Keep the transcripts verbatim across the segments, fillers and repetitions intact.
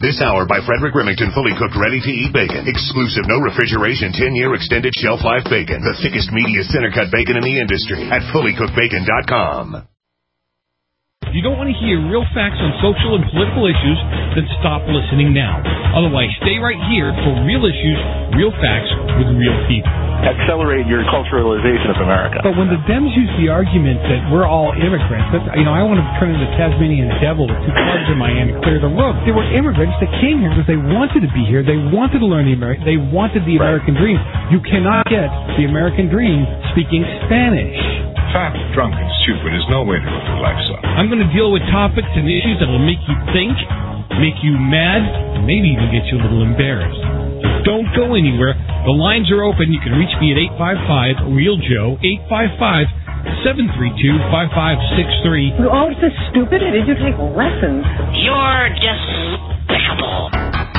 This hour by Frederick Remington, fully cooked, ready-to-eat bacon. Exclusive, no refrigeration, ten-year extended shelf life bacon. The thickest, meatiest center-cut bacon in the industry at fully cooked bacon dot com. You don't want to hear real facts on social and political issues, then stop listening now. Otherwise, stay right here for real issues, real facts with real people. Accelerate your culturalization of America. But when the Dems use the argument that we're all immigrants, that, you know, I want to turn into the Tasmanian devil with two clubs in my hand to clear the road. They were immigrants that came here because they wanted to be here. They wanted to learn the American. They wanted the American dream. You cannot get the American dream speaking Spanish. Fat, drunk, and stupid is no way to go through life, son. I'm going to deal with topics and issues that will make you think, make you mad, and maybe even get you a little embarrassed. So don't go anywhere. The lines are open. You can reach me at eight five five, real Joe, eight five five, seven three two, five five six three. You're always so stupid. Did you take lessons? You're despicable.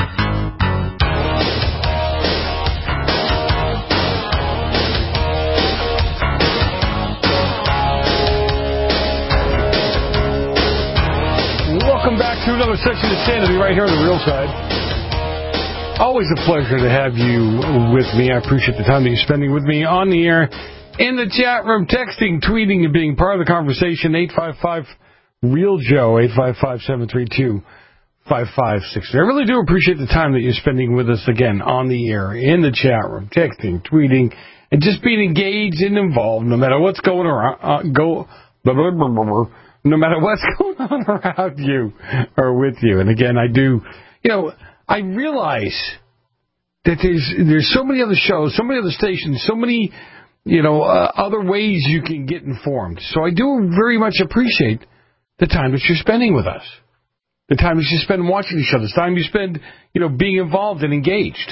Welcome back to another section of Sanity right here on the Real Side. Always a pleasure to have you with me. I appreciate the time that you're spending with me on the air, in the chat room, texting, tweeting, and being part of the conversation. eight five five, real Joe, eight five five, seven three two, five five six three. I really do appreciate the time that you're spending with us again on the air, in the chat room, texting, tweeting, and just being engaged and involved no matter what's going around. Uh, go, blah, blah, blah, blah, blah. No matter what's going on around you or with you. And again, I do, you know, I realize that there's there's so many other shows, so many other stations, so many, you know, uh, other ways you can get informed. So I do very much appreciate the time that you're spending with us, the time that you spend watching the show, the time you spend, you know, being involved and engaged.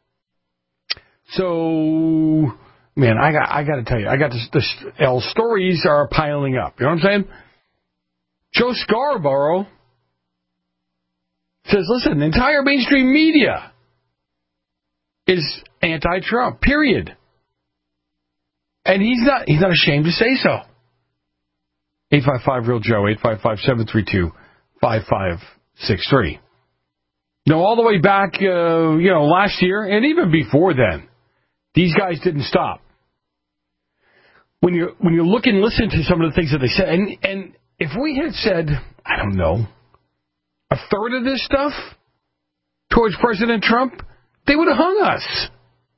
So, man, I got I got to tell you, I got this, this L stories are piling up. You know what I'm saying? Joe Scarborough says, listen, the entire mainstream media is anti-Trump, period. And he's not he's not ashamed to say so. eight five five, real Joe, eight five five, seven three two, five five six three. Now, all the way back, uh, you know, last year, and even before then, these guys didn't stop. When you when you look and listen to some of the things that they said, and and if we had said, I don't know, a third of this stuff towards President Trump, they would have hung us.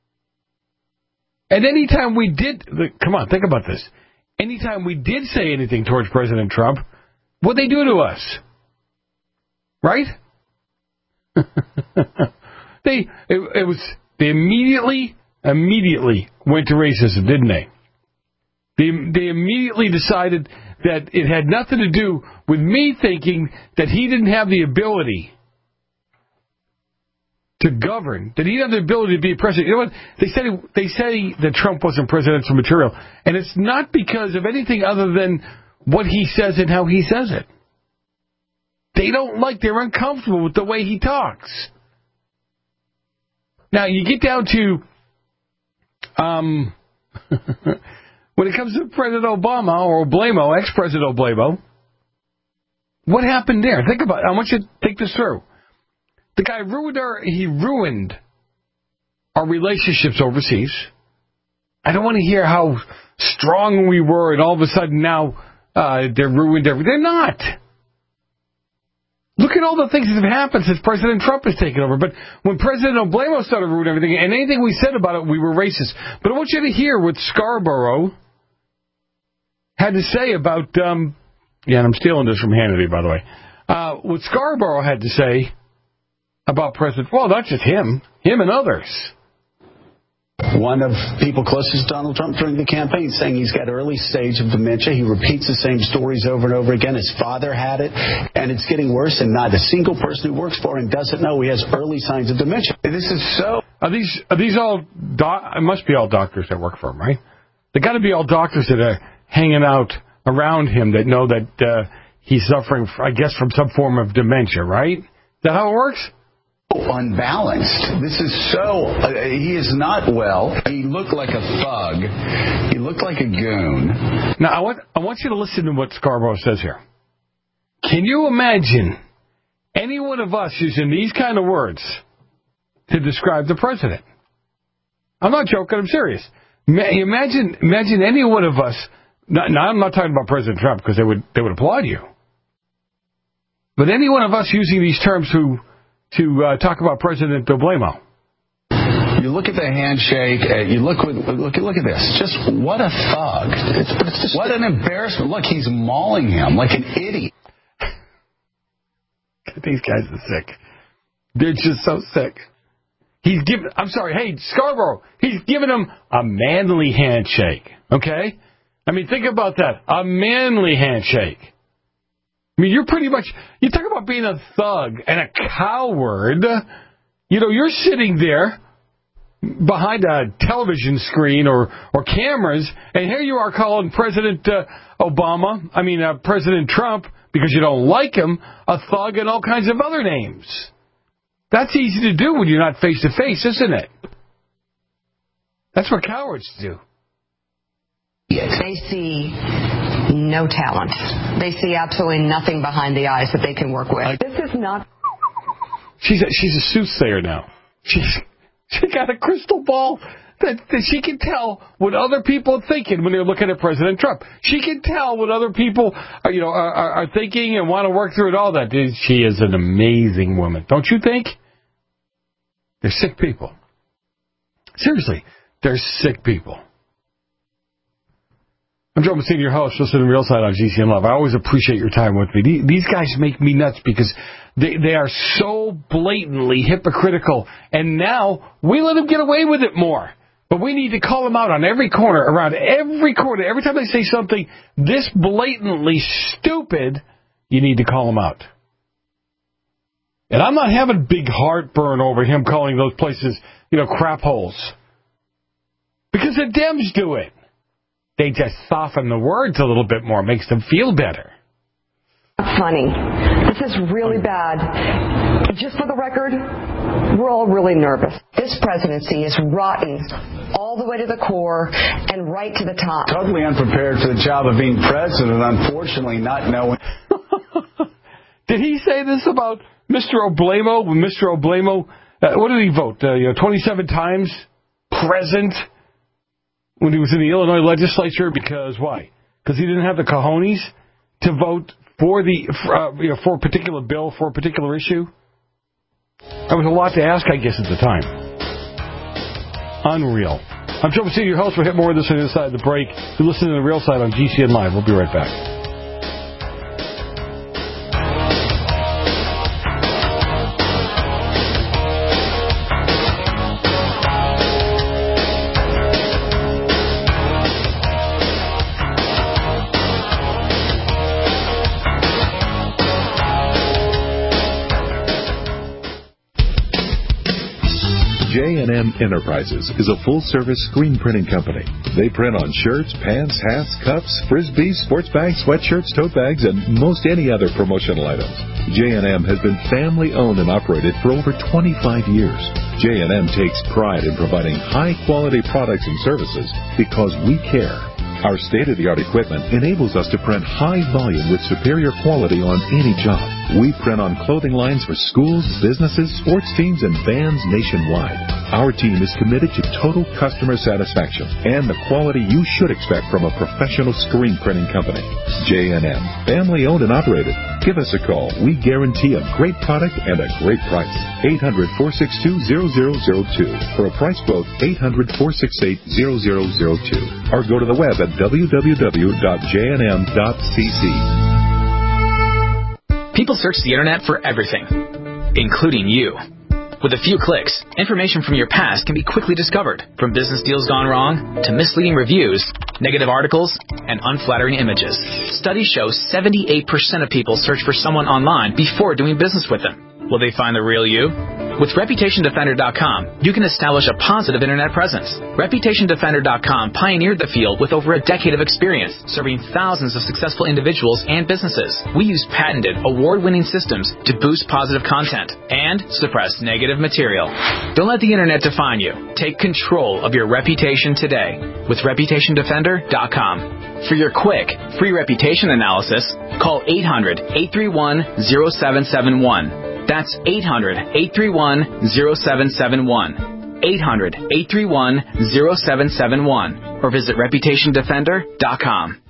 And anytime we did, come on, think about this. Anytime we did say anything towards President Trump, what'd they do to us? Right? they, it, it was, they immediately, immediately went to racism, didn't they? They, they immediately decided that it had nothing to do with me thinking that he didn't have the ability to govern, that he didn't have the ability to be president. You know what? They said they say that Trump wasn't presidential material, and it's not because of anything other than what he says and how he says it. They don't like, they're uncomfortable with the way he talks. Now, you get down to, um... when it comes to President Obama, or Oblamo, ex-President Oblamo, what happened there? Think about it. I want you to think this through. The guy ruined our, he ruined our relationships overseas. I don't want to hear how strong we were, and all of a sudden now uh, they're ruined everything. They're not. Look at all the things that have happened since President Trump has taken over. But when President Oblamo started ruining everything, and anything we said about it, we were racist. But I want you to hear what Scarborough had to say about, um, yeah, and I'm stealing this from Hannity, by the way, uh, what Scarborough had to say about President, well, not just him, him and others. One of people closest to Donald Trump during the campaign saying he's got early stage of dementia. He repeats the same stories over and over again. His father had it, and it's getting worse, and not a single person who works for him doesn't know he has early signs of dementia. This is so... Are these, are these all, doc, it must be all doctors that work for him, right? They got to be all doctors that are hanging out around him that know that uh, he's suffering, I guess, from some form of dementia, right? Is that how it works? Unbalanced. This is so... Uh, he is not well. He looked like a thug. He looked like a goon. Now, I want, I want you to listen to what Scarborough says here. Can you imagine any one of us using these kind of words to describe the president. I'm not joking. I'm serious. Imagine, imagine any one of us. Now, I'm not talking about President Trump because they would they would applaud you. But any one of us using these terms to to uh, talk about President Oblamo. You look at the handshake. Uh, you look with, look look at this. Just what a thug! It's, it's just, what an embarrassment! Look, he's mauling him like an idiot. These guys are sick. They're just so sick. He's giving. I'm sorry. Hey, Scarborough. He's giving him a manly handshake. Okay. I mean, think about that. A manly handshake. I mean, you're pretty much. You talk about being a thug and a coward. You know, you're sitting there behind a television screen or, or cameras, and here you are calling President uh, Obama, I mean uh, President Trump, because you don't like him, a thug and all kinds of other names. That's easy to do when you're not face-to-face, isn't it? That's what cowards do. They see no talent. They see absolutely nothing behind the eyes that they can work with. This is not... She's a, she's a soothsayer now. She's... She got a crystal ball that, that she can tell what other people are thinking when they're looking at President Trump. She can tell what other people are, you know, are, are, are thinking and want to work through it, all that. She is an amazing woman. Don't you think? They're sick people. Seriously, they're sick people. I'm Joe Messina, your host, listening to Real Side on G C N Live. I always appreciate your time with me. These guys make me nuts because they, they are so blatantly hypocritical, and now we let them get away with it more. But we need to call them out on every corner, around every corner. Every time they say something this blatantly stupid, you need to call them out. And I'm not having big heartburn over him calling those places, you know, crap holes. Because the Dems do it. They just soften the words a little bit more. Makes them feel better. Funny. This is really bad. Just for the record, we're all really nervous. This presidency is rotten all the way to the core and right to the top. Totally unprepared for the job of being president, unfortunately not knowing. Did he say this about Mister Oblamo? When Mister Oblamo, uh, what did he vote? Uh, you know, twenty-seven times present? When he was in the Illinois legislature, because why? Because he didn't have the cojones to vote for the for, uh, you know, for a particular bill, for a particular issue. That was a lot to ask, I guess, at the time. Unreal. I'm Joe Messina, your host. We'll hit more of this on the other side of the break. You're listening to The Real Side on G C N Live. We'll be right back. J and M Enterprises is a full-service screen printing company. They print on shirts, pants, hats, cups, frisbees, sports bags, sweatshirts, tote bags, and most any other promotional items. J and M has been family-owned and operated for over twenty-five years. J and M takes pride in providing high-quality products and services because we care. Our state-of-the-art equipment enables us to print high volume with superior quality on any job. We print on clothing lines for schools, businesses, sports teams, and bands nationwide. Our team is committed to total customer satisfaction and the quality you should expect from a professional screen printing company. J and M, family-owned and operated. Give us a call. We guarantee a great product and a great price. eight hundred, four six two, zero zero zero two. For a price quote, eight hundred, four six eight, zero zero zero two. Or go to the web at w w w dot j n m dot c c. People search the internet for everything, including you. With a few clicks, information from your past can be quickly discovered, from business deals gone wrong to misleading reviews, negative articles, and unflattering images. Studies show seventy-eight percent of people search for someone online before doing business with them. Will they find the real you? With Reputation Defender dot com, you can establish a positive Internet presence. Reputation Defender dot com pioneered the field with over a decade of experience, serving thousands of successful individuals and businesses. We use patented, award-winning systems to boost positive content and suppress negative material. Don't let the Internet define you. Take control of your reputation today with Reputation Defender dot com. For your quick, free reputation analysis, call eight hundred, eight three one, zero seven seven one. That's eight hundred, eight three one, zero seven seven one. eight hundred, eight three one, zero seven seven one. Or visit Reputation Defender dot com.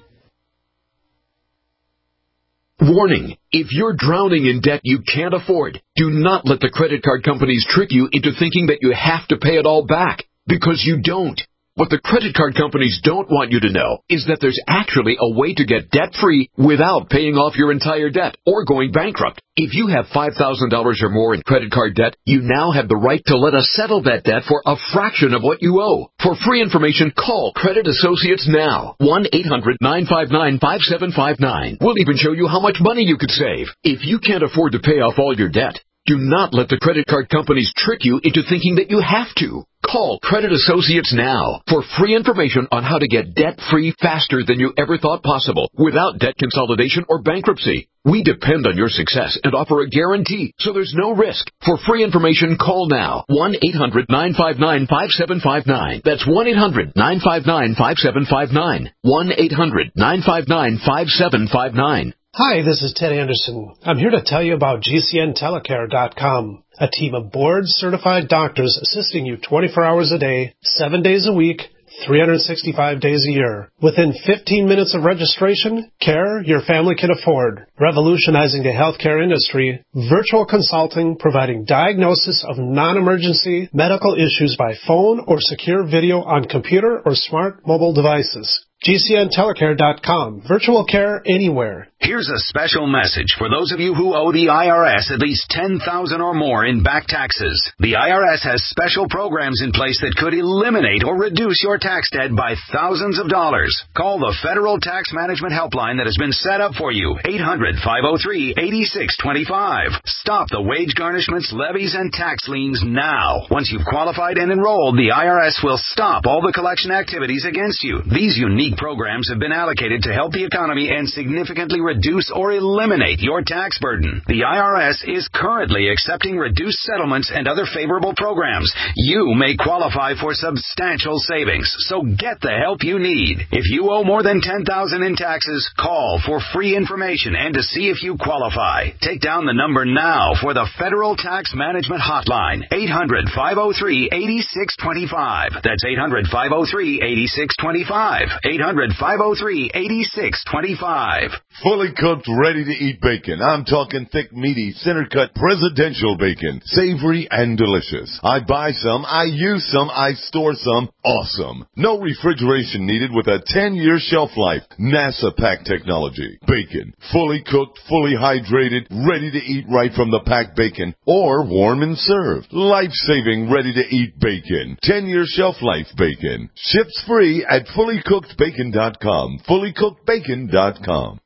Warning, if you're drowning in debt you can't afford, do not let the credit card companies trick you into thinking that you have to pay it all back, because you don't. What the credit card companies don't want you to know is that there's actually a way to get debt-free without paying off your entire debt or going bankrupt. If you have five thousand dollars or more in credit card debt, you now have the right to let us settle that debt for a fraction of what you owe. For free information, call Credit Associates now. one eight hundred, nine five nine, five seven five nine. We'll even show you how much money you could save. If you can't afford to pay off all your debt, do not let the credit card companies trick you into thinking that you have to. Call Credit Associates now for free information on how to get debt-free faster than you ever thought possible without debt consolidation or bankruptcy. We depend on your success and offer a guarantee, so there's no risk. For free information, call now. one eight hundred, nine five nine, five seven five nine. That's one eight hundred, nine five nine, five seven five nine. one eight hundred, nine five nine, five seven five nine. Hi, this is Ted Anderson. I'm here to tell you about G C N Telecare dot com, a team of board-certified doctors assisting you twenty-four hours a day, seven days a week, three hundred sixty-five days a year. Within fifteen minutes of registration, care your family can afford. Revolutionizing the healthcare industry, virtual consulting providing diagnosis of non-emergency medical issues by phone or secure video on computer or smart mobile devices. G C N Telecare dot com. Virtual care anywhere. Here's a special message for those of you who owe the I R S at least ten thousand dollars or more in back taxes. The I R S has special programs in place that could eliminate or reduce your tax debt by thousands of dollars. Call the Federal Tax Management Helpline that has been set up for you. eight hundred, five oh three, eight six two five. Stop the wage garnishments, levies, and tax liens now. Once you've qualified and enrolled, the I R S will stop all the collection activities against you. These unique programs have been allocated to help the economy and significantly reduce or eliminate your tax burden. The I R S is currently accepting reduced settlements and other favorable programs. You may qualify for substantial savings, so get the help you need. If you owe more than ten thousand dollars in taxes, call for free information and to see if you qualify. Take down the number now for the Federal Tax Management Hotline, eight hundred, five oh three, eight six two five. That's eight hundred, five oh three, eight six two five. eight hundred, five oh three, eight six two five. Fully cooked, ready-to-eat bacon. I'm talking thick, meaty, center-cut presidential bacon. Savory and delicious. I buy some, I use some, I store some. Awesome. No refrigeration needed with a ten-year shelf life. NASA pack technology. Bacon. Fully cooked, fully hydrated, ready to eat right from the packed bacon. Or warm and served. Life-saving, ready-to-eat bacon. ten-year shelf life bacon. Ships free at fully cooked bacon dot com. fully cooked bacon dot com.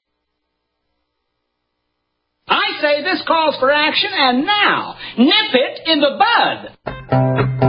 I say this calls for action, and now, nip it in the bud.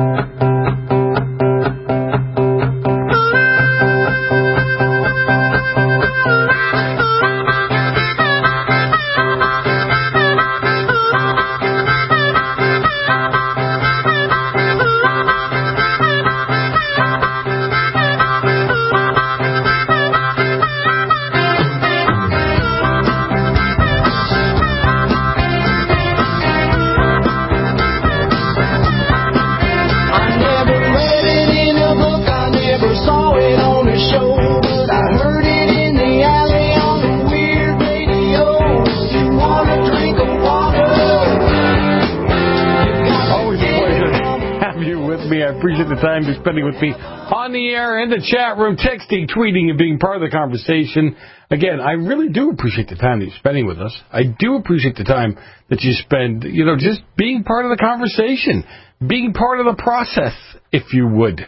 Appreciate the time you're spending with me on the air, in the chat room, texting, tweeting, and being part of the conversation. Again, I really do appreciate the time that you're spending with us. I do appreciate the time that you spend, you know, just being part of the conversation, being part of the process, if you would.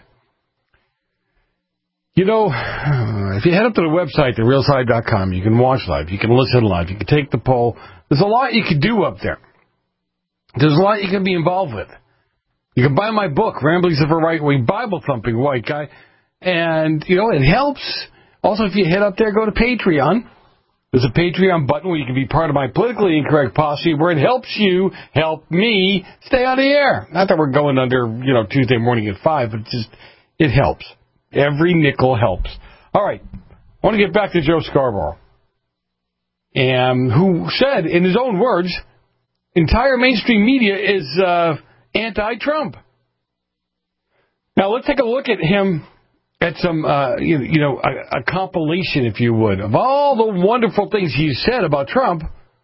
You know, if you head up to the website, the real side dot com, you can watch live, you can listen live, you can take the poll. There's a lot you can do up there. There's a lot you can be involved with. You can buy my book, Ramblings of a Right-Wing Bible-Thumping White Guy, and, you know, it helps. Also, if you head up there, go to Patreon. There's a Patreon button where you can be part of my politically incorrect posse, where it helps you help me stay on the air. Not that we're going under, you know, Tuesday morning at five, but just, it helps. Every nickel helps. All right. I want to get back to Joe Scarborough, and who said, in his own words, entire mainstream media is uh, anti-Trump. Now, let's take a look at him at some, uh, you, you know, a, a compilation, if you would, of all the wonderful things he said about Trump.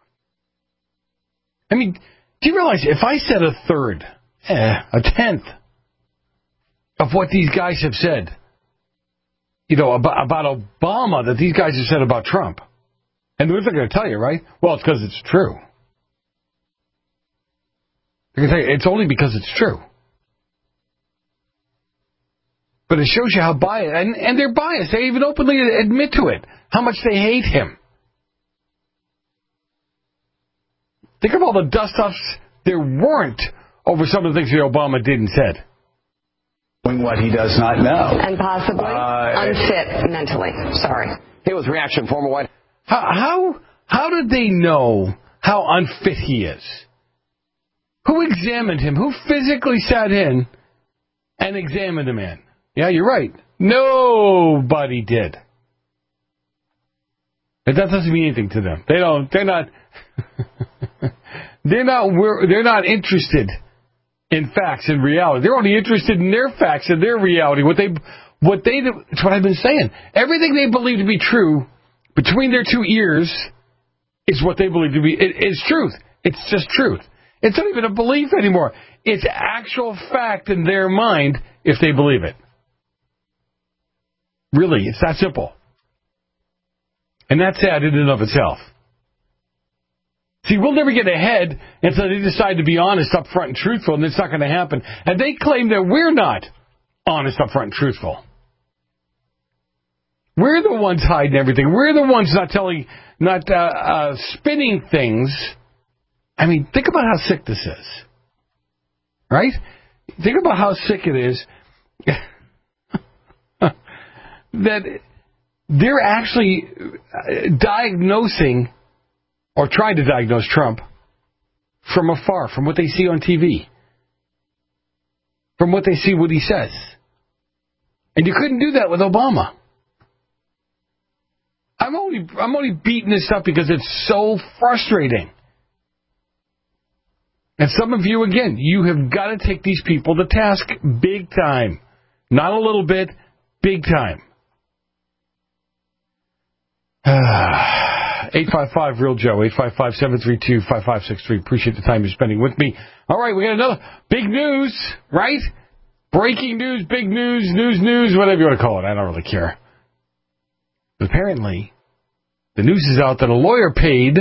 I mean, do you realize if I said a third, eh, a tenth of what these guys have said, you know, about, about Obama, that these guys have said about Trump, and they're going to tell you, right? Well, it's because it's true. They're going to tell you it's only because it's true. But it shows you how biased, and, and they're biased. They even openly admit to it, how much they hate him. Think of all the dust-offs there weren't over some of the things that Obama did and said. What he does not know. And possibly uh, unfit mentally. Sorry. Here was reaction, former White How, how, how did they know how unfit he is? Who examined him? Who physically sat in and examined the man? Yeah, you're right. Nobody did. But that doesn't mean anything to them. They don't. They're not. they're not. They're not interested in facts and reality. They're only interested in their facts and their reality. What they, what they. It's what I've been saying. Everything they believe to be true between their two ears is what they believe to be. It, it's truth. It's just truth. It's not even a belief anymore. It's actual fact in their mind if they believe it. Really, it's that simple. And that's sad in and of itself. See, we'll never get ahead until they decide to be honest, upfront, and truthful, and it's not going to happen. And they claim that we're not honest, upfront, and truthful. We're the ones hiding everything. We're the ones not telling, not uh, uh, spinning things. I mean, think about how sick this is. Right? Think about how sick it is that they're actually diagnosing or trying to diagnose Trump from afar, from what they see on T V, from what they see what he says. And you couldn't do that with Obama. I'm only I'm only beating this up because it's so frustrating. And some of you, again, you have got to take these people to task big time. Not a little bit, big time. eight five five, real Joe, eight five five, seven three two, five five six three. Appreciate the time you're spending with me. All right, we got another big news, right? Breaking news, big news, news, news, whatever you want to call it. I don't really care. But apparently, the news is out that a lawyer paid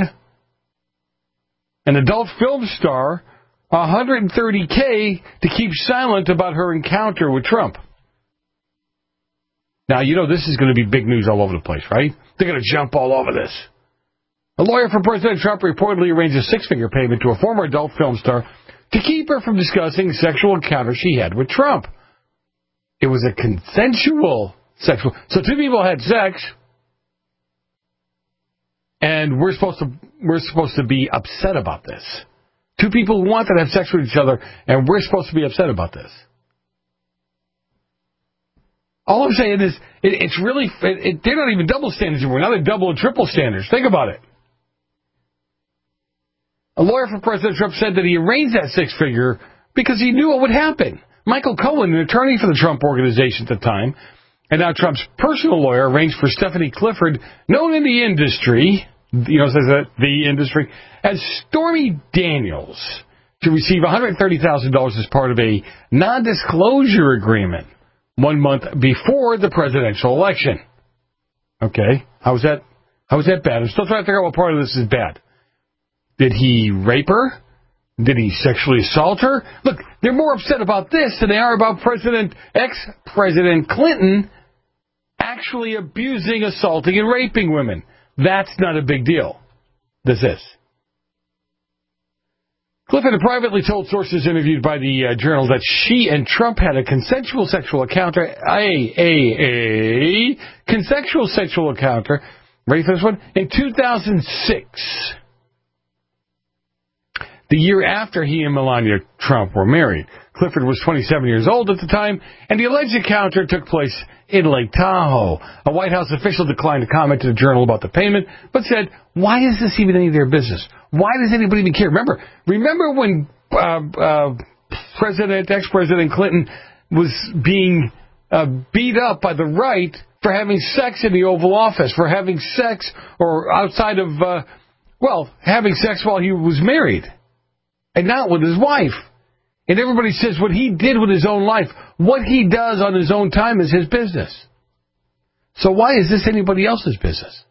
an adult film star one hundred thirty thousand dollars to keep silent about her encounter with Trump. Now, you know this is going to be big news all over the place, right? They're going to jump all over this. A lawyer for President Trump reportedly arranged a six-figure payment to a former adult film star to keep her from discussing sexual encounters she had with Trump. It was a consensual sexual... So two people had sex, and we're supposed to we're supposed to be upset about this. Two people wanted to have sex with each other, and we're supposed to be upset about this. All I'm saying is, it, it's really, it, it, they're not even double standards anymore. Now they're double and triple standards. Think about it. A lawyer for President Trump said that he arranged that six figure because he knew what would happen. Michael Cohen, an attorney for the Trump Organization at the time, and now Trump's personal lawyer, arranged for Stephanie Clifford, known in the industry, you know, says that the industry, as Stormy Daniels, to receive one hundred thirty thousand dollars as part of a non-disclosure agreement one month before the presidential election. Okay, how is that? How is that bad? I'm still trying to figure out what part of this is bad. Did he rape her? Did he sexually assault her? Look, they're more upset about this than they are about President ex-President Clinton actually abusing, assaulting, and raping women. That's not a big deal. This is. Clifford had privately told sources interviewed by the uh, Journal that she and Trump had a consensual sexual encounter, a, a, a, consensual sexual encounter, ready for this one, in two thousand six. The year after he and Melania Trump were married. Clifford was twenty-seven years old at the time, and the alleged encounter took place in Lake Tahoe. A White House official declined to comment to the Journal about the payment, but said, why is this even any of their business? Why does anybody even care? Remember, remember when uh, uh, President, ex-President Clinton was being uh, beat up by the right for having sex in the Oval Office, for having sex or outside of, uh, well, having sex while he was married, and not with his wife. And everybody says what he did with his own life, what he does on his own time is his business. So why is this anybody else's business?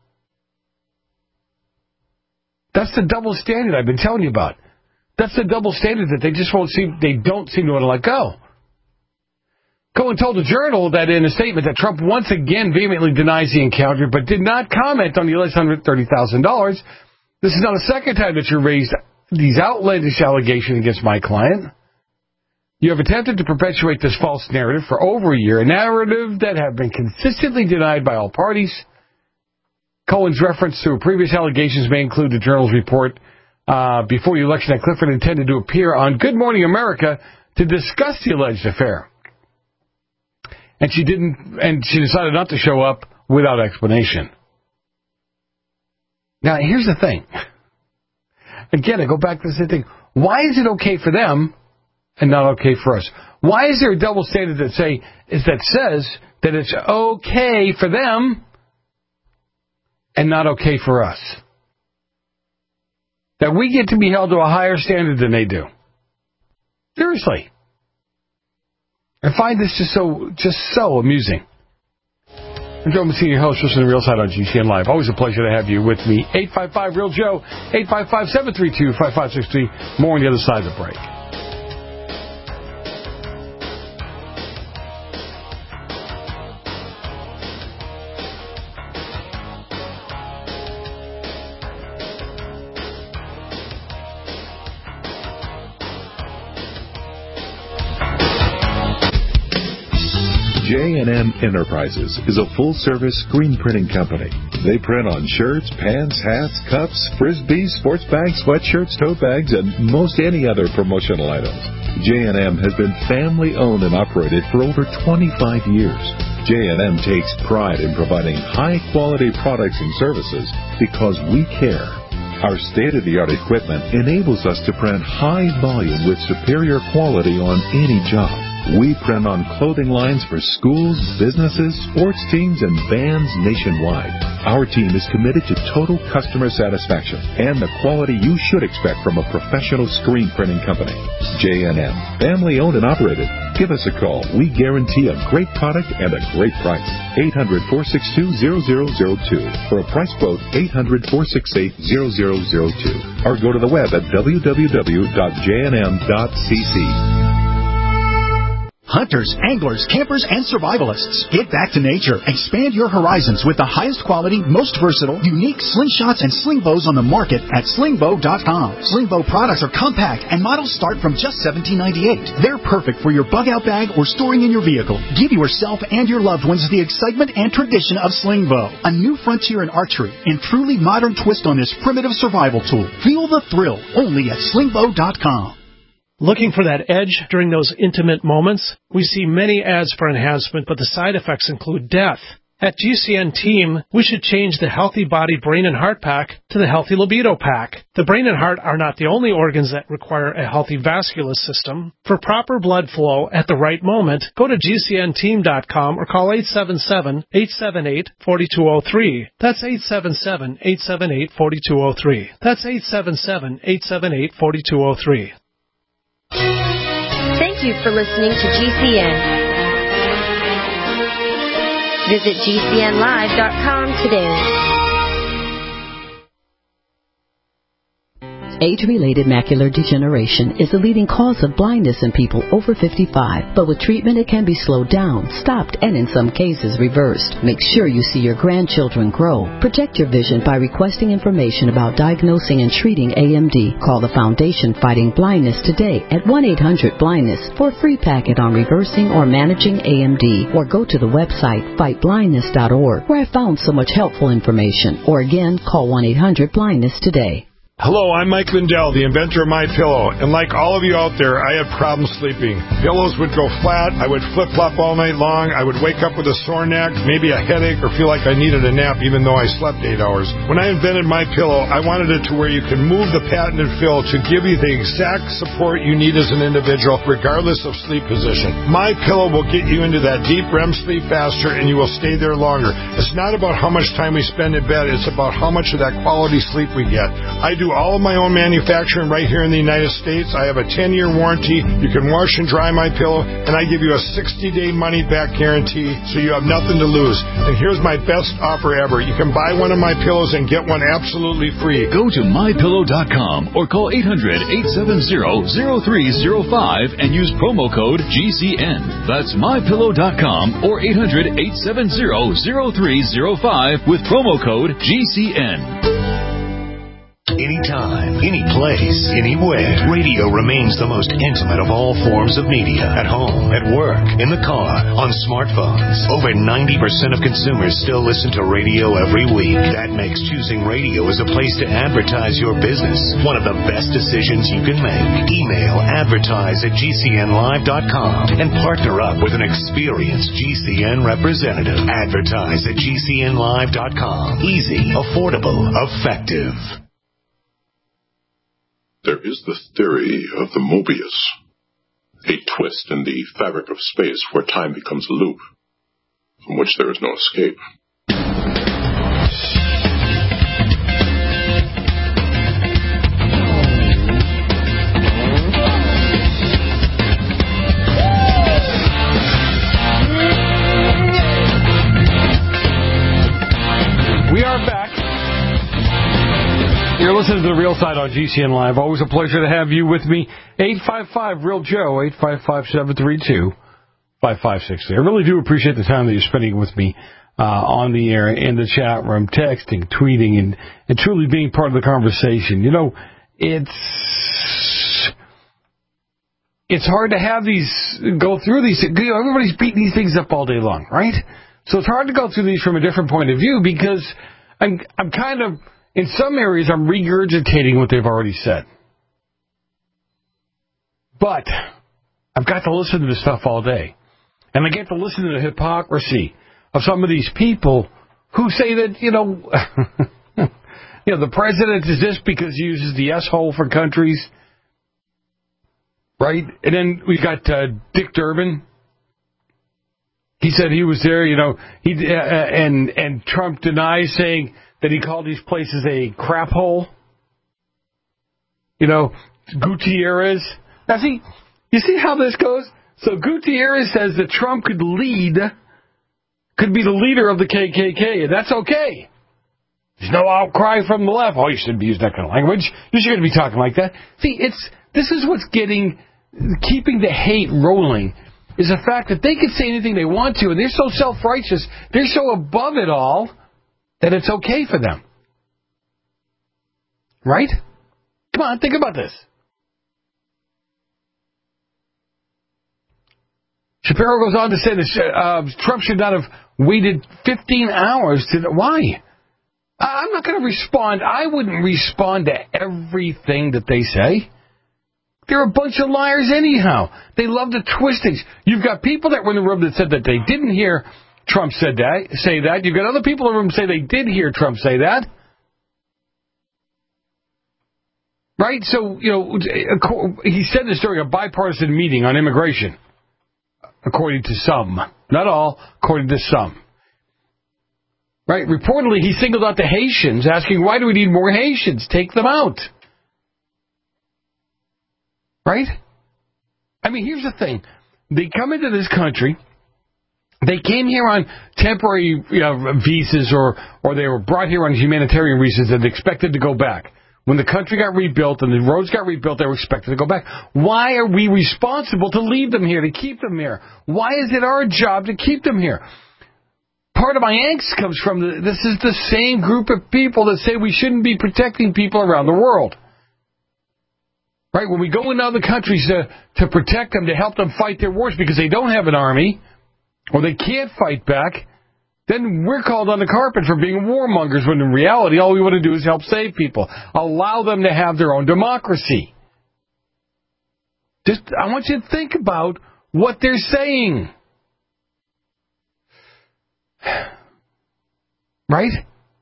That's the double standard I've been telling you about. That's the double standard that they just won't seem, they don't seem to want to let go. Cohen told the Journal that in a statement that Trump once again vehemently denies the encounter, but did not comment on the alleged one hundred thirty thousand dollars. This is not the second time that you raised these outlandish allegations against my client. You have attempted to perpetuate this false narrative for over a year, a narrative that have been consistently denied by all parties. Cohen's reference to previous allegations may include the Journal's report uh, before the election that Clifford intended to appear on Good Morning America to discuss the alleged affair. And she didn't, and she decided not to show up without explanation. Now, here's the thing. Again, I go back to the same thing. Why is it okay for them and not okay for us? Why is there a double standard that say is that says that it's okay for them and not okay for us? That we get to be held to a higher standard than they do. Seriously. I find this just so just so amusing. I'm Joe Messina, your host, listening to Real Side on G C N Live. Always a pleasure to have you with me. eight five five, REAL Joe, eight five five, seven three two, five five six three. More on the other side of the break. J and M Enterprises is a full-service screen printing company. They print on shirts, pants, hats, cups, frisbees, sports bags, sweatshirts, tote bags, and most any other promotional items. J and M has been family-owned and operated for over twenty-five years. J and M takes pride in providing high-quality products and services because we care. Our state-of-the-art equipment enables us to print high volume with superior quality on any job. We print on clothing lines for schools, businesses, sports teams, and bands nationwide. Our team is committed to total customer satisfaction and the quality you should expect from a professional screen printing company. J and M, family-owned and operated. Give us a call. We guarantee a great product and a great price. eight hundred, four six two, zero zero zero two. For a price quote, eight hundred, four six eight, zero zero zero two. Or go to the web at w w w dot j n m dot c c. Hunters, anglers, campers, and survivalists. Get back to nature. Expand your horizons with the highest quality, most versatile, unique slingshots and sling bows on the market at sling bow dot com. Sling bow products are compact and models start from just seventeen ninety-eight. They're perfect for your bug out bag or storing in your vehicle. Give yourself and your loved ones the excitement and tradition of sling bow. A new frontier in archery and truly modern twist on this primitive survival tool. Feel the thrill only at sling bow dot com. Looking for that edge during those intimate moments? We see many ads for enhancement, but the side effects include death. At G C N Team, we should change the Healthy Body Brain and Heart Pack to the Healthy Libido Pack. The brain and heart are not the only organs that require a healthy vascular system. For proper blood flow at the right moment, go to G C N team dot com or call eight seven seven, eight seven eight, four two zero three. That's eight seven seven, eight seven eight, four two zero three. That's eight seven seven, eight seven eight, four two zero three. Thank you for listening to G C N. Visit G C N live dot com today. Age-related macular degeneration is the leading cause of blindness in people over fifty-five, but with treatment it can be slowed down, stopped, and in some cases reversed. Make sure you see your grandchildren grow. Protect your vision by requesting information about diagnosing and treating A M D. Call the Foundation Fighting Blindness today at one eight hundred blindness for a free packet on reversing or managing A M D, or go to the website fight blindness dot org, where I found so much helpful information. Or again, call one eight hundred blindness today. Hello, I'm Mike Lindell, the inventor of MyPillow, and like all of you out there, I had problems sleeping. Pillows would go flat, I would flip-flop all night long, I would wake up with a sore neck, maybe a headache, or feel like I needed a nap even though I slept eight hours. When I invented MyPillow, I wanted it to where you can move the patented fill to give you the exact support you need as an individual, regardless of sleep position. MyPillow will get you into that deep R E M sleep faster, and you will stay there longer. It's not about how much time we spend in bed, it's about how much of that quality sleep we get. I do all of my own manufacturing right here in the United States. I have a ten-year warranty. You can wash and dry my pillow, and I give you a sixty-day money-back guarantee, so you have nothing to lose. And here's my best offer ever. You can buy one of my pillows and get one absolutely free. Go to my pillow dot com or call eight hundred, eight seven zero, zero three zero five and use promo code G C N. That's my pillow dot com or eight hundred, eight seven zero, zero three zero five with promo code G C N. Anytime, any place, anywhere, radio remains the most intimate of all forms of media. At home, at work, in the car, on smartphones. Over ninety percent of consumers still listen to radio every week. That makes choosing radio as a place to advertise your business one of the best decisions you can make. Email advertise at G C N live dot com and partner up with an experienced G C N representative. Advertise at G C N live dot com. Easy, affordable, effective. There is the theory of the Mobius, a twist in the fabric of space where time becomes a loop, from which there is no escape. We are back. You're listening to The Real Side on G C N Live. Always a pleasure to have you with me. eight five five, real Joe, eight five five, seven three two, five five six three. I really do appreciate the time that you're spending with me uh, on the air, in the chat room, texting, tweeting, and, and truly being part of the conversation. You know, it's it's hard to have these, go through these. You know, everybody's beating these things up all day long, right? So it's hard to go through these from a different point of view because I'm I'm kind of... in some areas, I'm regurgitating what they've already said. But I've got to listen to this stuff all day. And I get to listen to the hypocrisy of some of these people who say that, you know, you know, the president is this because he uses the S-hole for countries. Right? And then we got uh, Dick Durbin. He said he was there, you know, he uh, and and Trump denies saying that he called these places a crap hole. You know, Gutierrez. Now, see, you see how this goes? So Gutierrez says that Trump could lead, could be the leader of the K K K, and that's okay. There's no outcry from the left. Oh, you shouldn't be using that kind of language. You shouldn't be talking like that. See, it's this is what's getting, keeping the hate rolling, is the fact that they can say anything they want to, and they're so self-righteous, they're so above it all, that it's okay for them. Right? Come on, think about this. Shapiro goes on to say that uh, Trump should not have waited fifteen hours to... Why? I'm not going to respond. I wouldn't respond to everything that they say. They're a bunch of liars anyhow. They love to twist things. You've got people that were in the room that said that they didn't hear Trump said that, say that. You've got other people in the room say they did hear Trump say that. Right? So, you know, he said this during a bipartisan meeting on immigration, according to some. Not all, according to some. Right? Reportedly, he singled out the Haitians, asking, why do we need more Haitians? Take them out. Right? I mean, here's the thing. They come into this country. They came here on temporary you know, visas or, or they were brought here on humanitarian reasons and expected to go back. When the country got rebuilt and the roads got rebuilt, they were expected to go back. Why are we responsible to leave them here, to keep them here? Why is it our job to keep them here? Part of my angst comes from the, this is the same group of people that say we shouldn't be protecting people around the world. Right? When we go into other countries to, to protect them, to help them fight their wars because they don't have an army or they can't fight back, then we're called on the carpet for being warmongers when in reality all we want to do is help save people. Allow them to have their own democracy. Just, I want you to think about what they're saying. Right?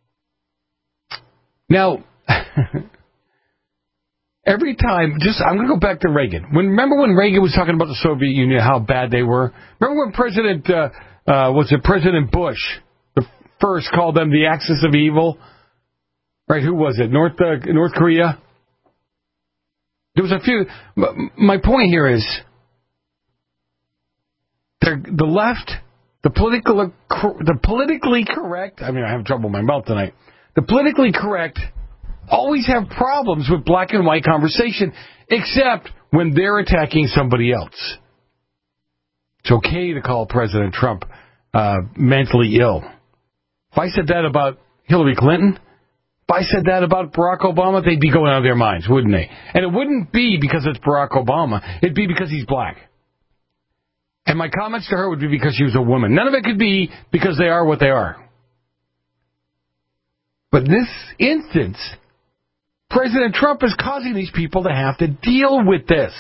Now, every time, just I'm going to go back to Reagan. When remember when Reagan was talking about the Soviet Union, how bad they were? Remember when President, uh, uh, was it President Bush, the first, called them the axis of evil? Right, who was it? North, uh, North Korea? There was a few. My point here is, the left, the political, the politically correct, I mean, I have trouble with my mouth tonight. The politically correct always have problems with black and white conversation, except when they're attacking somebody else. It's okay to call President Trump uh, mentally ill. If I said that about Hillary Clinton, if I said that about Barack Obama, they'd be going out of their minds, wouldn't they? And it wouldn't be because it's Barack Obama. It'd be because he's black. And my comments to her would be because she was a woman. None of it could be because they are what they are. But in this instance, President Trump is causing these people to have to deal with this.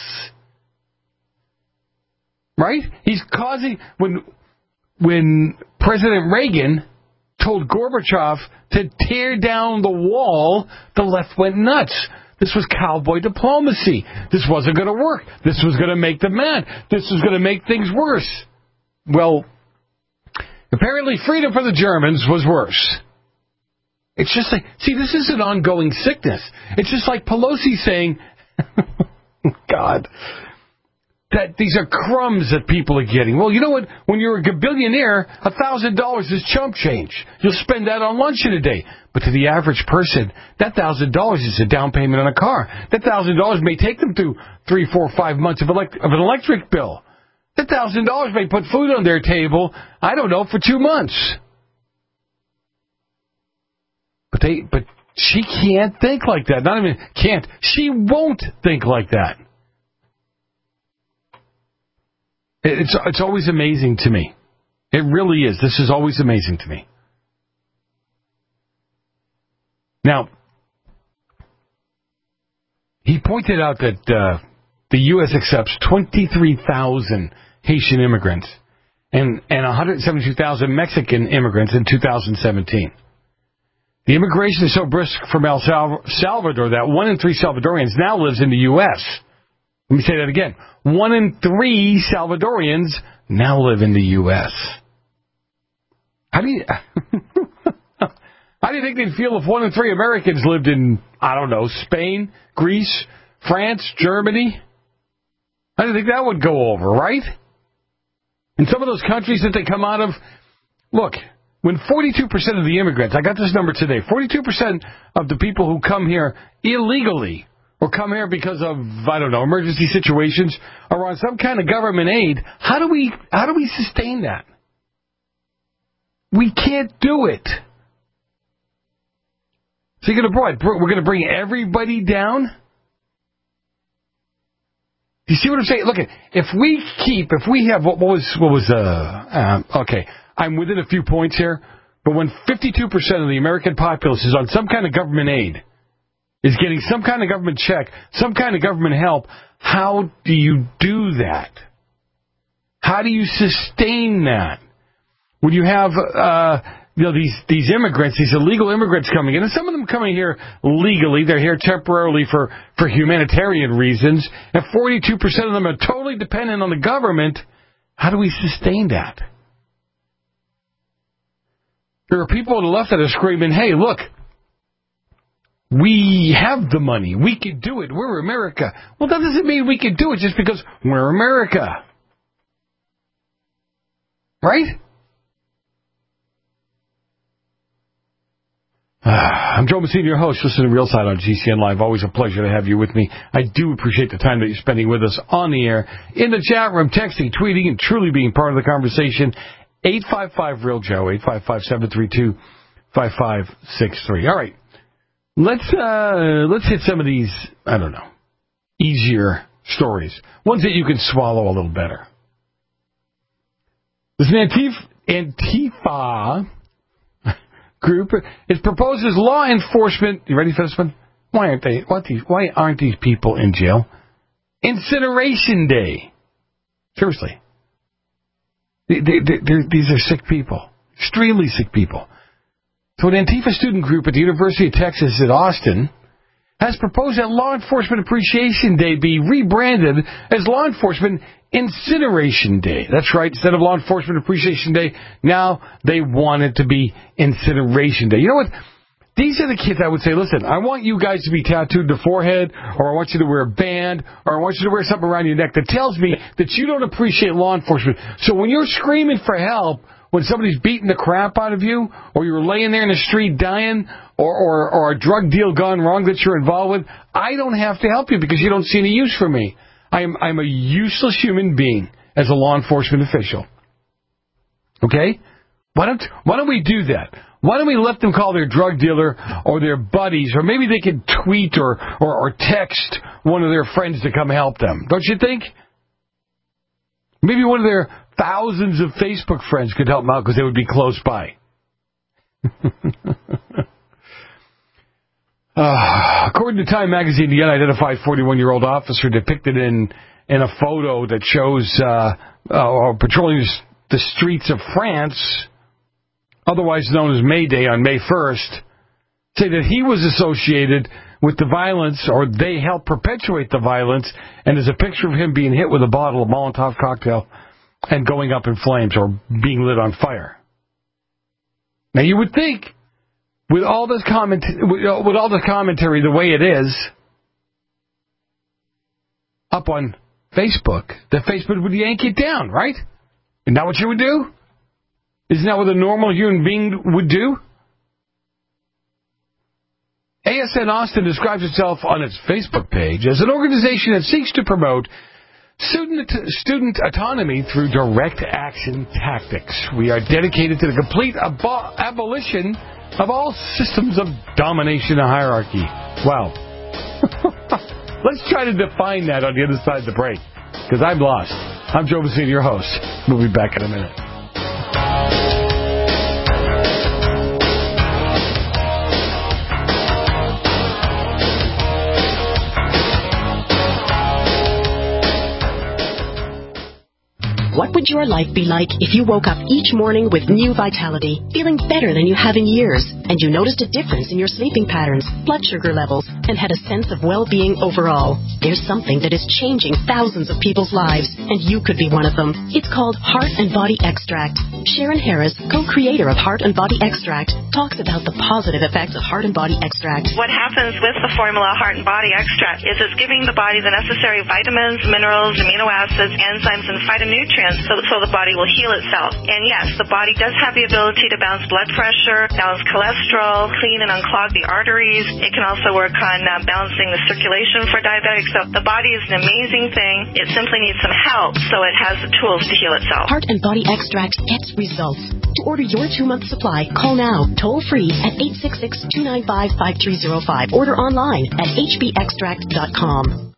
Right? He's causing... When, when President Reagan told Gorbachev to tear down the wall, the left went nuts. This was cowboy diplomacy. This wasn't going to work. This was going to make them mad. This was going to make things worse. Well, apparently freedom for the Germans was worse. It's just like, see, this is an ongoing sickness. It's just like Pelosi saying, God, that these are crumbs that people are getting. Well, you know what? When you're a billionaire, one thousand dollars is chump change. You'll spend that on lunch in a day. But to the average person, that one thousand dollars is a down payment on a car. That one thousand dollars may take them through three, four, five months of, elect- of an electric bill. That one thousand dollars may put food on their table, I don't know, for two months. But they, but she can't think like that. Not even can't. She won't think like that. It's it's always amazing to me. It really is. This is always amazing to me. Now, he pointed out that uh, the U S accepts twenty-three thousand Haitian immigrants and and one hundred seventy-two thousand Mexican immigrants in two thousand seventeen. The immigration is so brisk from El Salvador that one in three Salvadorians now lives in the U S Let me say that again. One in three Salvadorians now live in the U S How do you how do you think they'd feel if one in three Americans lived in, I don't know, Spain, Greece, France, Germany? How do you think that would go over, right? In some of those countries that they come out of, look, when forty-two percent of the immigrants, I got this number today, forty-two percent of the people who come here illegally or come here because of, I don't know, emergency situations are on some kind of government aid, how do we how do we sustain that? We can't do it. So you're going to we're going to bring everybody down? You see what I'm saying? Look, if we keep, if we have, what was, what was, uh, uh, okay, I'm within a few points here, but when fifty-two percent of the American populace is on some kind of government aid, is getting some kind of government check, some kind of government help, how do you do that? How do you sustain that? When you have, uh, you know, these, these immigrants, these illegal immigrants coming in, and some of them coming here legally, they're here temporarily for, for humanitarian reasons, and forty-two percent of them are totally dependent on the government, how do we sustain that? There are people on the left that are screaming, hey, look, we have the money. We can do it. We're America. Well, that doesn't mean we can do it just because we're America. Right? I'm Joe Messina, your host. Listen to Real Side on G C N Live. Always a pleasure to have you with me. I do appreciate the time that you're spending with us on the air, in the chat room, texting, tweeting, and truly being part of the conversation. eight five five, real Joe, eight five five, seven three two, five five six three. All right. Let's, uh, let's hit some of these, I don't know, easier stories. Ones that you can swallow a little better. There's an Antifa, Antifa group. It proposes law enforcement. You ready for this one? Why aren't they? What these? Why aren't these people in jail? Incineration Day. Seriously, they, they, they, these are sick people, extremely sick people. So, an Antifa student group at the University of Texas at Austin has proposed that Law Enforcement Appreciation Day be rebranded as Law Enforcement Incineration Day. That's right. Instead of Law Enforcement Appreciation Day, now they want it to be Incineration Day. You know what? These are the kids I would say, listen, I want you guys to be tattooed the forehead, or I want you to wear a band, or I want you to wear something around your neck that tells me that you don't appreciate law enforcement. So when you're screaming for help, when somebody's beating the crap out of you, or you're laying there in the street dying, or, or, or a drug deal gone wrong that you're involved with, I don't have to help you because you don't see any use for me. I'm, I'm a useless human being as a law enforcement official. Okay? Why don't, why don't we do that? Why don't we let them call their drug dealer or their buddies, or maybe they could tweet or, or, or text one of their friends to come help them. Don't you think? Maybe one of their thousands of Facebook friends could help them out because they would be close by. uh, according to Time magazine, the unidentified forty-one-year-old officer depicted in, in a photo that shows uh, uh, patrolling the streets of France, otherwise known as May Day on May first, say that he was associated with the violence, or they helped perpetuate the violence, and there's a picture of him being hit with a bottle of Molotov cocktail and going up in flames or being lit on fire. Now, you would think, with all this comment, with all the commentary the way it is up on Facebook, that Facebook would yank it down, right? Isn't that what you would do? Isn't that what a normal human being would do? A S N Austin describes itself on its Facebook page as an organization that seeks to promote student, student autonomy through direct action tactics. We are dedicated to the complete abo- abolition of all systems of domination and hierarchy. Wow. Let's try to define that on the other side of the break, because I'm lost. I'm Joe Messina, your host. We'll be back in a minute. What would your life be like if you woke up each morning with new vitality, feeling better than you have in years, and you noticed a difference in your sleeping patterns, blood sugar levels, and had a sense of well-being overall? There's something that is changing thousands of people's lives, and you could be one of them. It's called Heart and Body Extract. Sharon Harris, co-creator of Heart and Body Extract, talks about the positive effects of Heart and Body Extract. What happens with the formula Heart and Body Extract is it's giving the body the necessary vitamins, minerals, amino acids, enzymes, and phytonutrients So, so the body will heal itself. And yes, the body does have the ability to balance blood pressure, balance cholesterol, clean and unclog the arteries. It can also work on uh, balancing the circulation for diabetics. So the body is an amazing thing. It simply needs some help, so it has the tools to heal itself. Heart and Body Extract gets results. To order your two-month supply, call now, toll-free at eight six six, two nine five, five three zero five. Order online at h b extract dot com.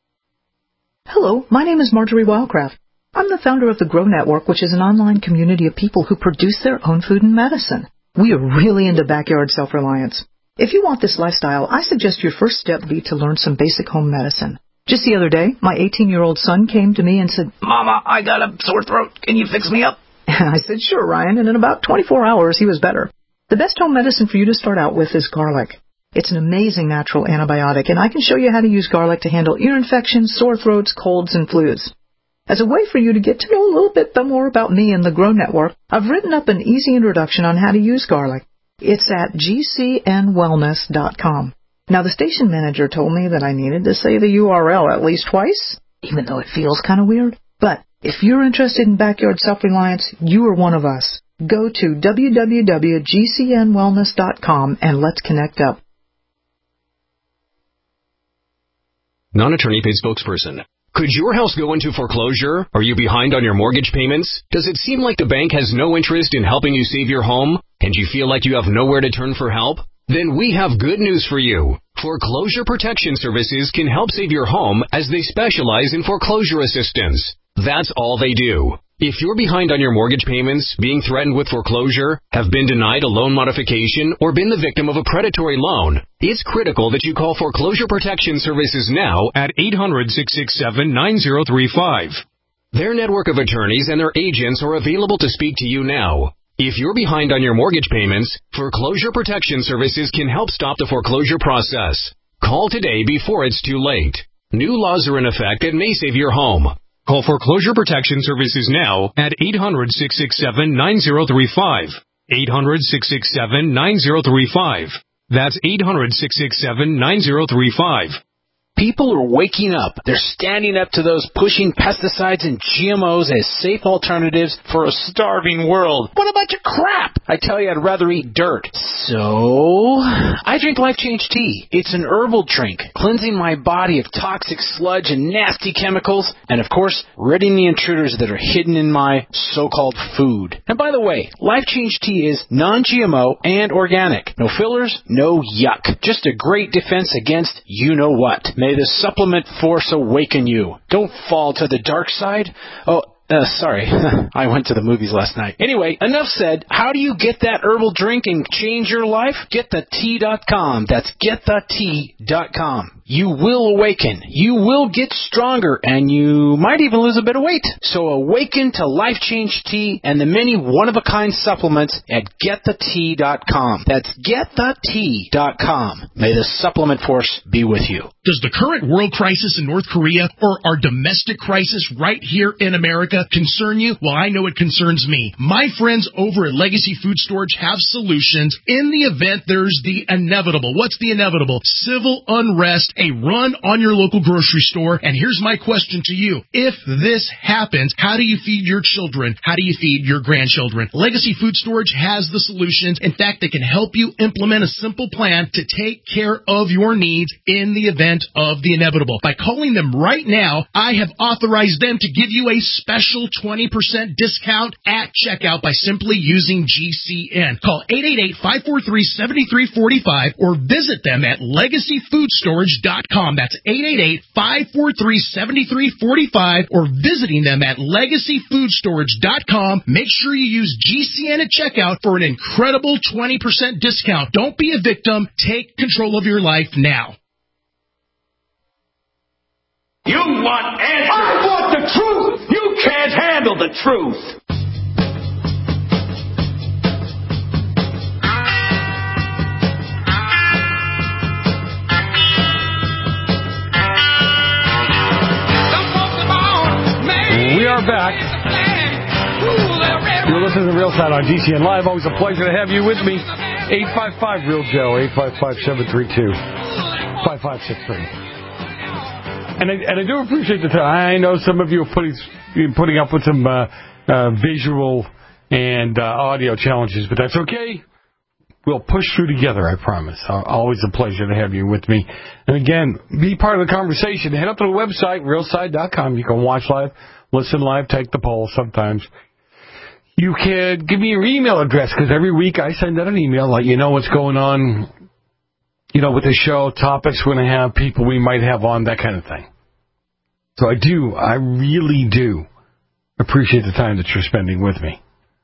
Hello, my name is Marjorie Wildcraft. I'm the founder of the Grow Network, which is an online community of people who produce their own food and medicine. We are really into backyard self-reliance. If you want this lifestyle, I suggest your first step be to learn some basic home medicine. Just the other day, my eighteen-year-old son came to me and said, "Mama, I got a sore throat. Can you fix me up?" I said, "Sure, Ryan," and in about twenty-four hours, he was better. The best home medicine for you to start out with is garlic. It's an amazing natural antibiotic, and I can show you how to use garlic to handle ear infections, sore throats, colds, and flus. As a way for you to get to know a little bit more about me and the Grow Network, I've written up an easy introduction on how to use garlic. It's at g c n wellness dot com. Now, the station manager told me that I needed to say the U R L at least twice, even though it feels kind of weird. But if you're interested in backyard self-reliance, you are one of us. Go to w w w dot g c n wellness dot com and let's connect up. Non-attorney paid spokesperson. Could your house go into foreclosure? Are you behind on your mortgage payments? Does it seem like the bank has no interest in helping you save your home, and you feel like you have nowhere to turn for help? Then we have good news for you. Foreclosure Protection Services can help save your home as they specialize in foreclosure assistance. That's all they do. If you're behind on your mortgage payments, being threatened with foreclosure, have been denied a loan modification, or been the victim of a predatory loan, it's critical that you call Foreclosure Protection Services now at eight hundred, six six seven, nine zero three five. Their network of attorneys and their agents are available to speak to you now. If you're behind on your mortgage payments, Foreclosure Protection Services can help stop the foreclosure process. Call today before it's too late. New laws are in effect that may save your home. Call Foreclosure Protection Services now at eight hundred, six six seven, nine zero three five. eight hundred, six six seven, nine zero three five. That's eight hundred, six six seven, nine zero three five. People are waking up. They're standing up to those pushing pesticides and G M Os as safe alternatives for a starving world. What a bunch of crap! I tell you, I'd rather eat dirt. So, I drink Life Change Tea. It's an herbal drink, cleansing my body of toxic sludge and nasty chemicals, and of course, ridding the intruders that are hidden in my so-called food. And by the way, Life Change Tea is non-G M O and organic. No fillers, no yuck. Just a great defense against you-know-what. May the supplement force awaken you. Don't fall to the dark side. Oh, uh, sorry. I went to the movies last night. Anyway, enough said. How do you get that herbal drink and change your life? get the tea dot com. That's get the tea dot com. You will awaken. You will get stronger, and you might even lose a bit of weight. So awaken to Life Change Tea and the many one-of-a-kind supplements at get the tea dot com. That's get the tea dot com. May the supplement force be with you. Does the current world crisis in North Korea or our domestic crisis right here in America concern you? Well, I know it concerns me. My friends over at Legacy Food Storage have solutions in the event there's the inevitable. What's the inevitable? Civil unrest, a run on your local grocery store. And here's my question to you. If this happens, how do you feed your children? How do you feed your grandchildren? Legacy Food Storage has the solutions. In fact, they can help you implement a simple plan to take care of your needs in the event of the inevitable. By calling them right now, I have authorized them to give you a special twenty percent discount at checkout by simply using G C N. Call eight eight eight, five four three, seven three four five or visit them at legacy food storage dot com. That's eight eight eight, five four three, seven three four five or visiting them at legacy food storage dot com. Make sure you use G C N at checkout for an incredible twenty percent discount. Don't be a victim. Take control of your life now. You want answers. I want the truth. You can't handle the truth. We are back. You're listening to Real Side on G C N Live. Always a pleasure to have you with me. eight five five, Real Joe, eight five five, seven three two, five five six three. And I, and I do appreciate the time. I know some of you are putting, putting up with some uh, uh, visual and uh, audio challenges, but that's okay. We'll push through together, I promise. Always a pleasure to have you with me. And again, be part of the conversation. Head up to the website, real side dot com. You can watch live, listen live, take the poll sometimes. You can give me your email address, because every week I send out an email, let you know what's going on, you know, with the show, topics we're going to have, people we might have on, that kind of thing. So I do, I really do appreciate the time that you're spending with me.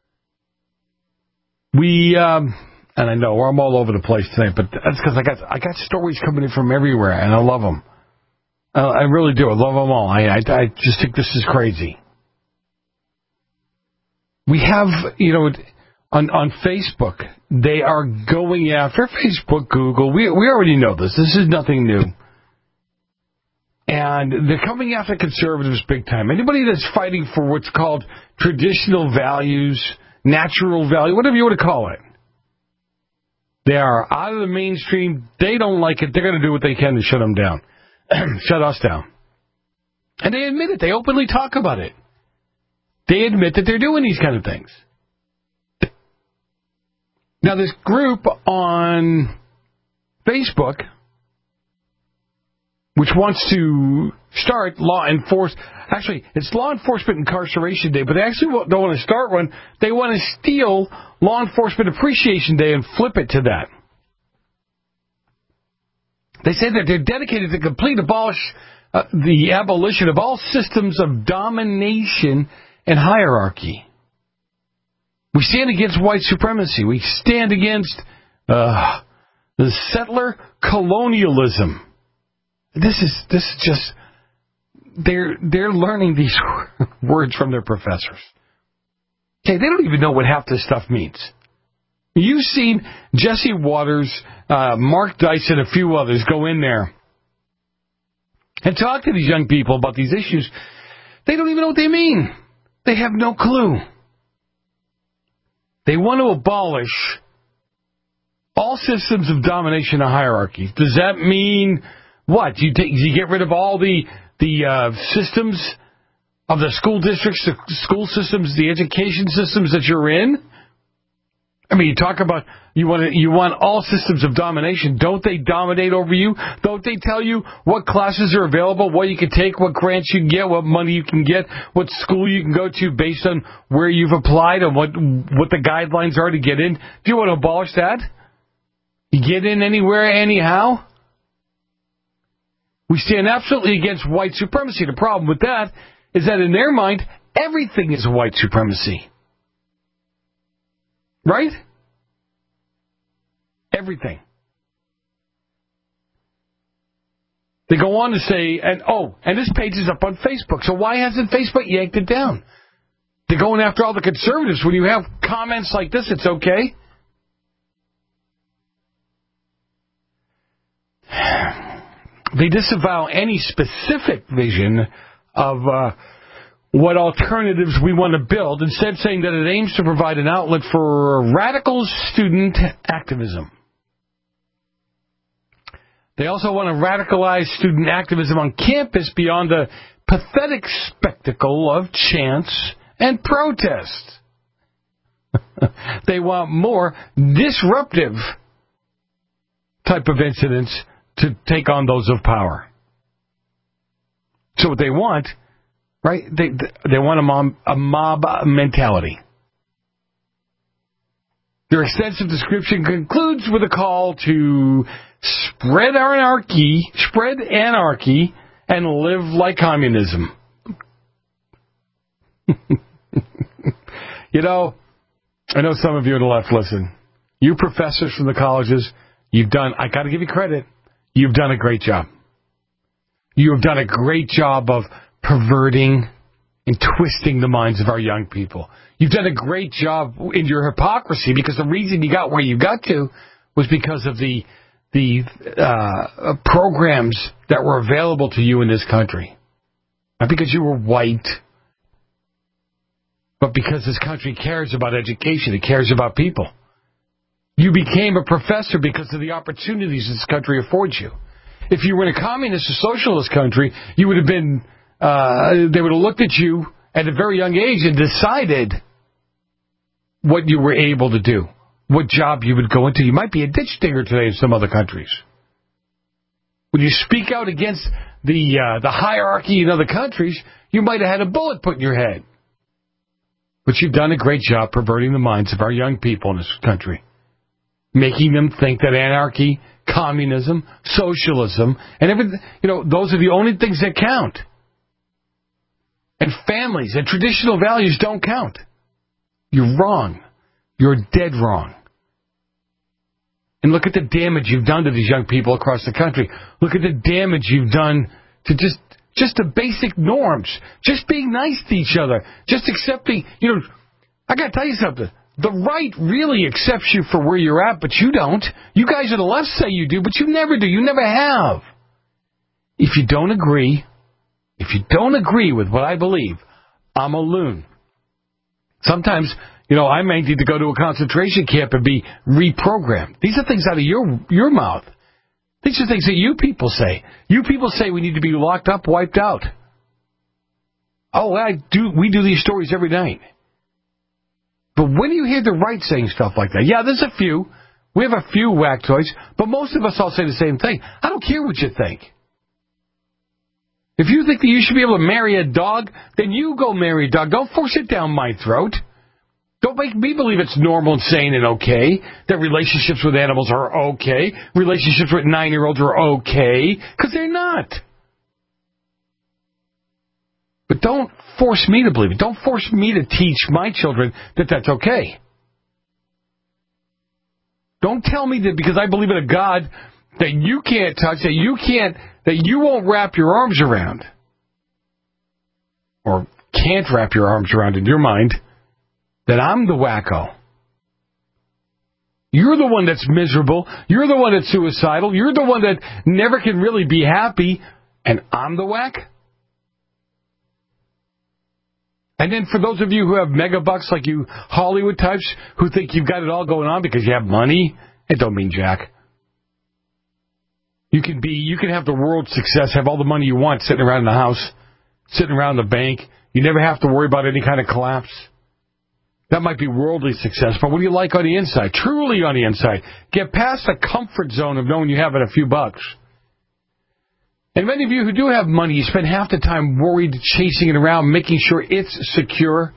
We, um, and I know I'm all over the place today, but that's because I got I got stories coming in from everywhere, and I love them. I, I really do. I love them all. I, I, I just think this is crazy. We have, you know, on on Facebook, they are going after Facebook, Google. We we already know this. This is nothing new. And they're coming after conservatives big time. Anybody that's fighting for what's called traditional values, natural value, whatever you want to call it. They are out of the mainstream. They don't like it. They're going to do what they can to shut them down. Shut us down. And they admit it. They openly talk about it. They admit that they're doing these kind of things. Now, this group on Facebook, which wants to start law enforcement, actually, it's Law Enforcement Incarceration Day, but they actually don't want to start one. They want to steal Law Enforcement Appreciation Day and flip it to that. They say that they're dedicated to complete abolish uh, the abolition of all systems of domination and hierarchy. We stand against white supremacy. We stand against uh, the settler colonialism. This is this is just they're they're learning these words from their professors. Okay, they don't even know what half this stuff means. You've seen Jesse Waters, uh, Mark Dice, and a few others go in there and talk to these young people about these issues. They don't even know what they mean. They have no clue. They want to abolish all systems of domination and hierarchy. Does that mean what? You take, you get rid of all the the uh, systems of the school districts, the school systems, the education systems that you're in? I mean, you talk about you want to, you want all systems of domination. Don't they dominate over you? Don't they tell you what classes are available, what you can take, what grants you can get, what money you can get, what school you can go to based on where you've applied and what what the guidelines are to get in? Do you want to abolish that? You get in anywhere, anyhow? We stand absolutely against white supremacy. The problem with that is that in their mind, everything is white supremacy. Right? Everything. They go on to say, and oh, and this page is up on Facebook, so why hasn't Facebook yanked it down? They're going after all the conservatives. When you have comments like this, it's okay. They disavow any specific vision of uh, what alternatives we want to build, instead saying that it aims to provide an outlet for radical student activism. They also want to radicalize student activism on campus beyond the pathetic spectacle of chants and protest. They want more disruptive type of incidents to take on those of power. So what they want, right, they they want a mob, a mob mentality. Their extensive description concludes with a call to spread anarchy, spread anarchy, and live like communism. You know, I know some of you on the left listen. You professors from the colleges, you've done, I got to give you credit, you've done a great job. You have done a great job of perverting and twisting the minds of our young people. You've done a great job in your hypocrisy, because the reason you got where you got to was because of the the uh, programs that were available to you in this country. Not because you were white, but because this country cares about education. It cares about people. You became a professor because of the opportunities this country affords you. If you were in a communist or socialist country, you would have been, uh, they would have looked at you at a very young age and decided what you were able to do, what job you would go into. You might be a ditch digger today in some other countries. When you speak out against the uh, the hierarchy in other countries, you might have had a bullet put in your head. But you've done a great job perverting the minds of our young people in this country, making them think that anarchy, communism, socialism, and everything, you know, those are the only things that count. And families and traditional values don't count. You're wrong. You're dead wrong. And look at the damage you've done to these young people across the country. Look at the damage you've done to just just the basic norms. Just being nice to each other. Just accepting, you know, I got to tell you something. The right really accepts you for where you're at, but you don't. You guys on the left say you do, but you never do. You never have. If you don't agree, if you don't agree with what I believe, I'm a loon. Sometimes, you know, I may need to go to a concentration camp and be reprogrammed. These are things out of your your mouth. These are things that you people say. You people say we need to be locked up, wiped out. Oh, I do. We do these stories every night. But when do you hear the right saying stuff like that? Yeah, there's a few. We have a few whack-toids, but most of us all say the same thing. I don't care what you think. If you think that you should be able to marry a dog, then you go marry a dog. Don't force it down my throat. Don't make me believe it's normal and sane and okay, that relationships with animals are okay, relationships with nine-year-olds are okay, because they're not. But don't force me to believe it. Don't force me to teach my children that that's okay. Don't tell me that because I believe in a God that you can't touch, that you can't, that you won't wrap your arms around, or can't wrap your arms around in your mind, that I'm the wacko. You're the one that's miserable. You're the one that's suicidal. You're the one that never can really be happy, and I'm the whack? And then for those of you who have mega bucks like you Hollywood types who think you've got it all going on because you have money, it don't mean jack. You can be, you can have the world's success, have all the money you want sitting around in the house, sitting around the bank. You never have to worry about any kind of collapse. That might be worldly success, but what do you like on the inside? Truly on the inside. Get past the comfort zone of knowing you have it a few bucks. And many of you who do have money, you spend half the time worried, chasing it around, making sure it's secure.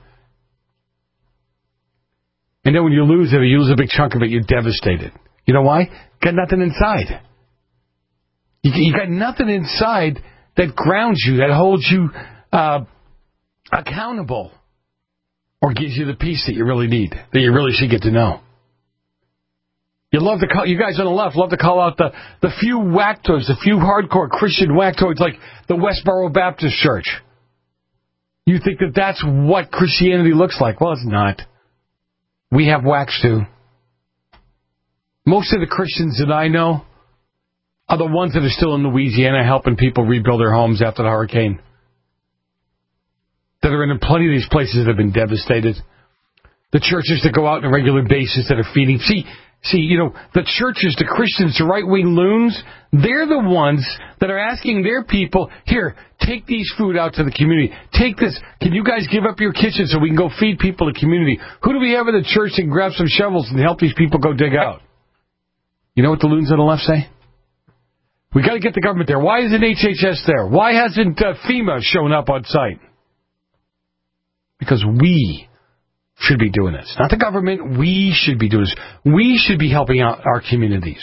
And then when you lose it, or you lose a big chunk of it, you're devastated. You know why? Got nothing inside. You, you got nothing inside that grounds you, that holds you uh, accountable, or gives you the peace that you really need, that you really should get to know. You love to call, you guys on the left love to call out the, the few whacktoids, the few hardcore Christian whacktoids like the Westboro Baptist Church. You think that that's what Christianity looks like. Well, it's not. We have whacks too. Most of the Christians that I know are the ones that are still in Louisiana helping people rebuild their homes after the hurricane. That are in plenty of these places that have been devastated. The churches that go out on a regular basis that are feeding. See, See, you know, the churches, the Christians, the right-wing loons, they're the ones that are asking their people, here, take these food out to the community. Take this. Can you guys give up your kitchen so we can go feed people in the community? Who do we have in the church that can grab some shovels and help these people go dig out? You know what the loons on the left say? We got to get the government there. Why isn't H H S there? Why hasn't uh, FEMA shown up on site? Because we should be doing this. Not the government. We should be doing this. We should be helping out our communities.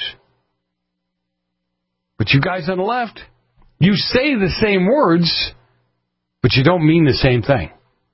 But you guys on the left, you say the same words, but you don't mean the same thing.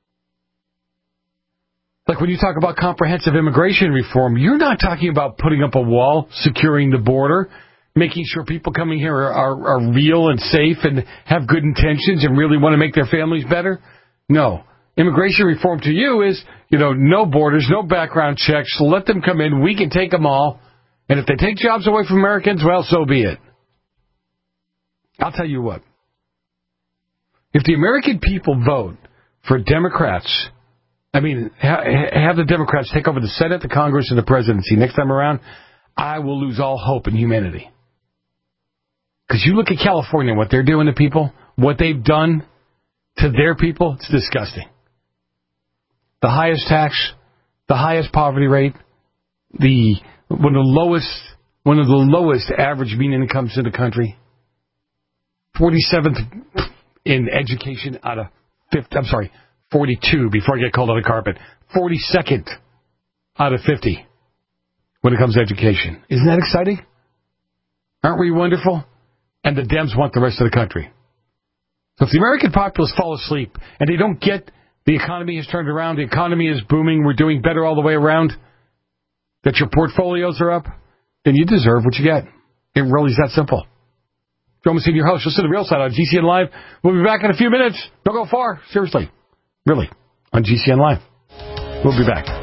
Like when you talk about comprehensive immigration reform, you're not talking about putting up a wall, securing the border, making sure people coming here are, are, are real and safe and have good intentions and really want to make their families better. No. Immigration reform to you is, you know, no borders, no background checks. Let them come in. We can take them all. And if they take jobs away from Americans, well, so be it. I'll tell you what. If the American people vote for Democrats, I mean, ha- have the Democrats take over the Senate, the Congress, and the presidency next time around, I will lose all hope in humanity. Because you look at California, what they're doing to people, what they've done to their people, it's disgusting. The highest tax, the highest poverty rate, the one of the lowest, one of the lowest average mean incomes in the country. forty-seventh in education out of fifty. I'm sorry, forty-two before I get called on the carpet. forty-second out of fifty when it comes to education. Isn't that exciting? Aren't we wonderful? And the Dems want the rest of the country. So if the American populace fall asleep and they don't get the economy has turned around, the economy is booming, we're doing better all the way around, that your portfolios are up, then you deserve what you get. It really is that simple. Joe Messina, your host. Listen to The Real Side on G C N Live. We'll be back in a few minutes. Don't go far. Seriously. Really. On G C N Live. We'll be back.